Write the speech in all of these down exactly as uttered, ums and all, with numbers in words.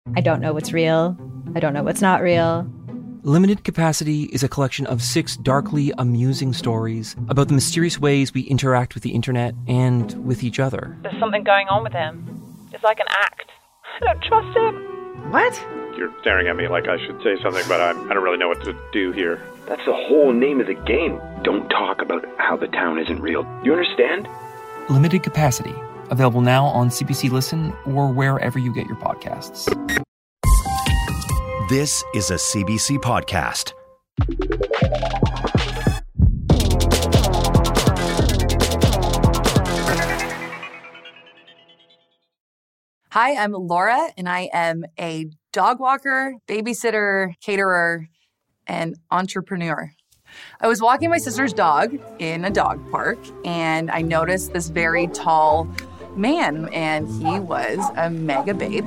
I don't know what's real. I don't know what's not real. Limited Capacity is a collection of six darkly amusing stories about the mysterious ways we interact with the internet and with each other. There's something going on with him. It's like an act. I don't trust him. What? You're staring at me like I should say something, but I, I don't really know what to do here. That's the whole name of the game. Don't talk about how the town isn't real. You understand? Limited Capacity. Available now on C B C Listen or wherever you get your podcasts. This is a C B C podcast. Hi, I'm Laura, and I am a dog walker, babysitter, caterer, and entrepreneur. I was walking my sister's dog in a dog park, and I noticed this very tall man, and he was a mega babe.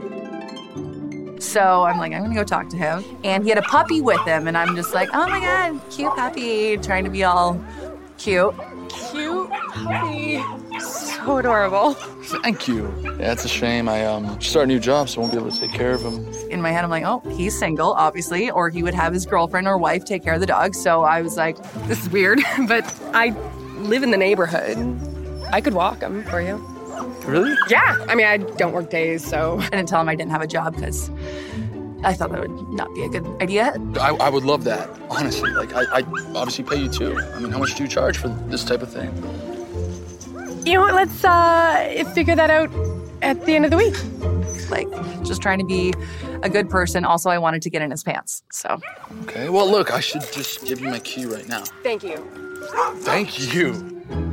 So I'm like, I'm gonna go talk to him. And he had a puppy with him, and I'm just like, oh my God, cute puppy, trying to be all cute. Cute puppy. So adorable. Thank you. Yeah, it's a shame. I um start a new job, so I won't be able to take care of him. In my head, I'm like, oh, he's single, obviously, or he would have his girlfriend or wife take care of the dog. So I was like, this is weird, but I live in the neighborhood. I could walk him for you. Really? Yeah. I mean, I don't work days, so. I didn't tell him I didn't have a job because I thought that would not be a good idea. I, I would love that, honestly. Like, I, I obviously pay you too. I mean, how much do you charge for this type of thing? You know what? Let's uh, figure that out at the end of the week. Like, just trying to be a good person. Also, I wanted to get in his pants, so. Okay, well, look, I should just give you my key right now. Thank you. Thank you.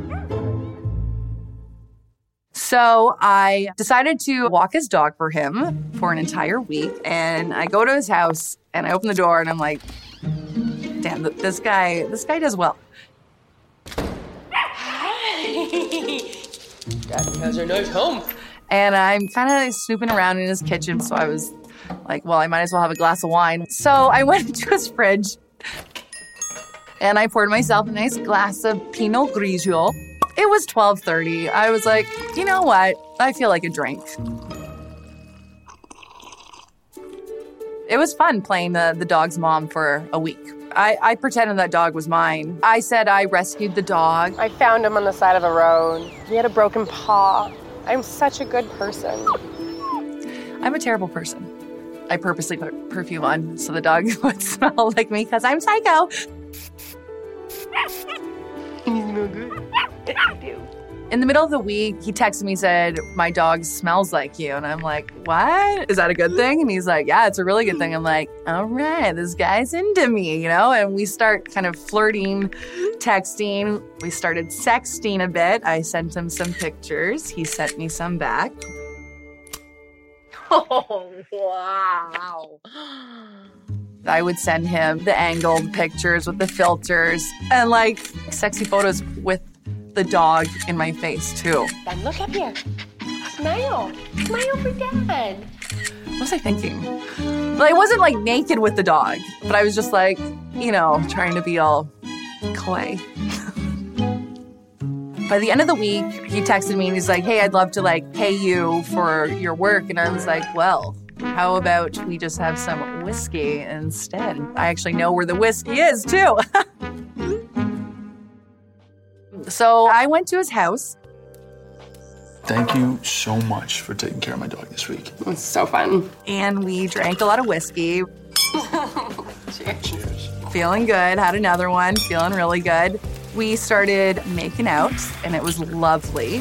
So I decided to walk his dog for him for an entire week. And I go to his house and I open the door and I'm like, damn, this guy, this guy does well. Daddy has a nice home. And I'm kind of snooping around in his kitchen. So I was like, well, I might as well have a glass of wine. So I went into his fridge and I poured myself a nice glass of Pinot Grigio. It was twelve thirty. I was like, you know what? I feel like a drink. It was fun playing the, the dog's mom for a week. I, I pretended that dog was mine. I said I rescued the dog. I found him on the side of the road. He had a broken paw. I'm such a good person. I'm a terrible person. I purposely put perfume on so the dog would smell like me because I'm psycho. He's no good. I do. In the middle of the week, he texted me, said, my dog smells like you. And I'm like, what? Is that a good thing? And he's like, yeah, it's a really good thing. I'm like, all right, this guy's into me, you know? And we start kind of flirting, texting. We started sexting a bit. I sent him some pictures. He sent me some back. Oh, wow. I would send him the angled pictures with the filters and like sexy photos with the dog in my face too. Dad, look up here. Smile. Smile for Dad. What was I thinking? Well, I wasn't like naked with the dog, but I was just like, you know, trying to be all clay. By the end of the week, he texted me and he's like, hey, I'd love to like pay you for your work. And I was like, well, how about we just have some whiskey instead? I actually know where the whiskey is too. So I went to his house. Thank you so much for taking care of my dog this week. It was so fun. And we drank a lot of whiskey. Cheers. Cheers. Feeling good. Had another one. Feeling really good. We started making out, and it was lovely.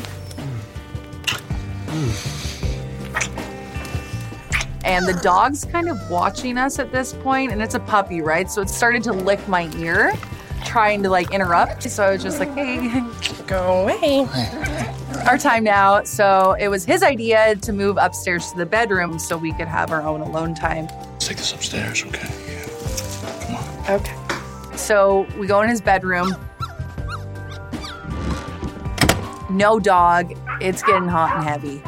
And the dog's kind of watching us at this point, and it's a puppy, right? So it started to lick my ear, trying to like interrupt. So I was just like, hey, go away. Our time now. So it was his idea to move upstairs to the bedroom so we could have our own alone time. Let's take this upstairs, okay? Yeah. Come on. Okay. So we go in his bedroom. No dog. It's getting hot and heavy.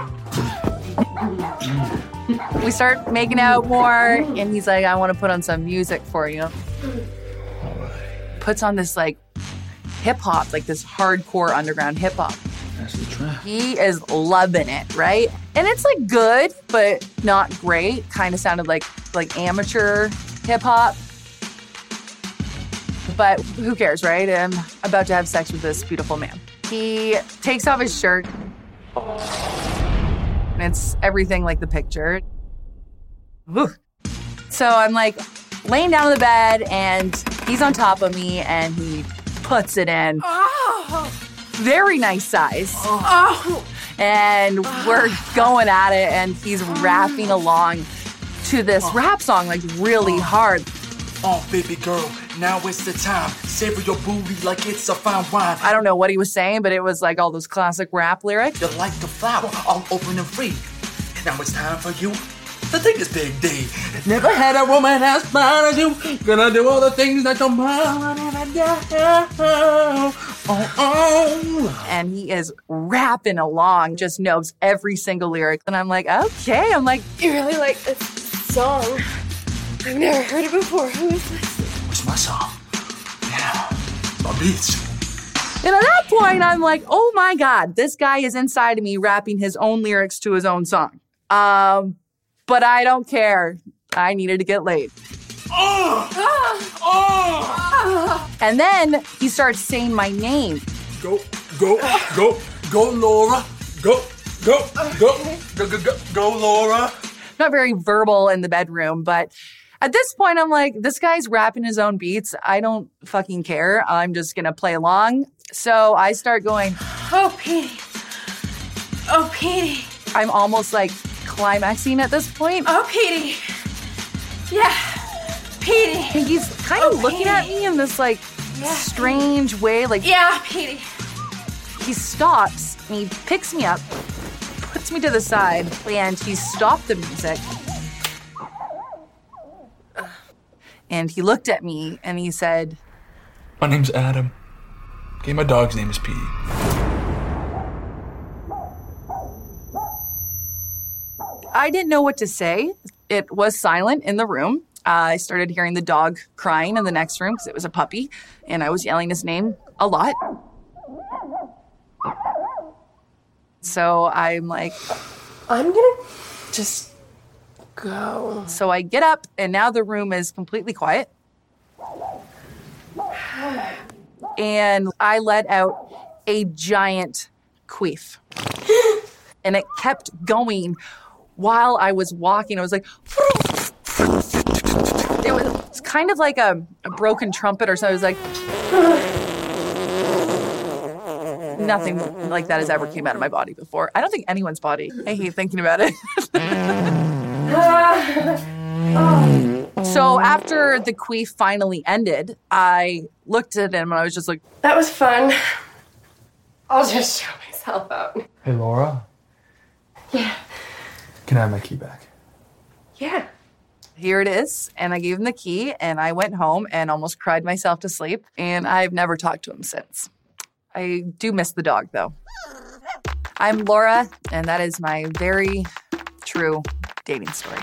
We start making out more, and he's like, I want to put on some music for you. Puts on this like hip hop, like this hardcore underground hip hop. That's the track. He is loving it, right? And it's like good, but not great. Kind of sounded like like amateur hip hop. But who cares, right? I'm about to have sex with this beautiful man. He takes off his shirt. And it's everything like the picture. Woo. So I'm like laying down on the bed and he's on top of me and he puts it in. Oh. Very nice size. Oh. And we're going at it and he's rapping along to this rap song like really hard. Oh, baby girl, now it's the time. Savor your booty like it's a fine wine. I don't know what he was saying, but it was like all those classic rap lyrics. You're like a flower, all open and free. Now it's time for you to take this big D. Never had a woman as fine as you. Gonna do all the things that your mama never did. Oh, oh. And he is rapping along, just knows every single lyric. And I'm like, okay. I'm like, you really like this song? I've never heard it before. Who is this? It's my song. Yeah, my beats. And at that point, I'm like, oh my God, this guy is inside of me rapping his own lyrics to his own song. Um, but I don't care. I needed to get laid. Oh! Oh! And then he starts saying my name. Go, go, go, go, Laura. Go, go, go, go, go, go, go, Laura. Not very verbal in the bedroom, but at this point, I'm like, this guy's rapping his own beats. I don't fucking care. I'm just going to play along. So I start going, oh, Petey. Oh, Petey. I'm almost like climaxing at this point. Oh, Petey. Yeah. Petey. And he's kind of oh, looking Petey. At me in this like yeah. strange way. Like, yeah, Petey. He stops and he picks me up, puts me to the side, and he stopped the music. And he looked at me and he said, my name's Adam. Okay, my dog's name is Petey. I didn't know what to say. It was silent in the room. Uh, I started hearing the dog crying in the next room because it was a puppy, and I was yelling his name a lot. So I'm like, I'm gonna just go. So I get up, and now the room is completely quiet. And I let out a giant queef. And it kept going while I was walking. I was like, it was, it was kind of like a, a broken trumpet or something. It was like, nothing like that has ever came out of my body before. I don't think anyone's body. I hate thinking about it. So after the queef finally ended, I looked at him and I was just like, that was fun. I'll just show myself out. Hey, Laura. Yeah. Can I have my key back? Yeah. Here it is. And I gave him the key and I went home and almost cried myself to sleep. And I've never talked to him since. I do miss the dog, though. I'm Laura, and that is my very true dating story.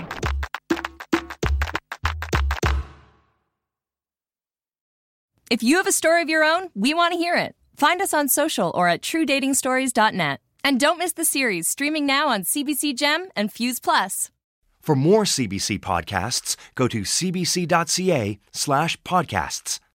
If you have a story of your own, we want to hear it. Find us on social or at true dating stories dot net. And don't miss the series streaming now on C B C Gem and Fuse Plus. For more C B C podcasts, go to cbc.ca slash podcasts.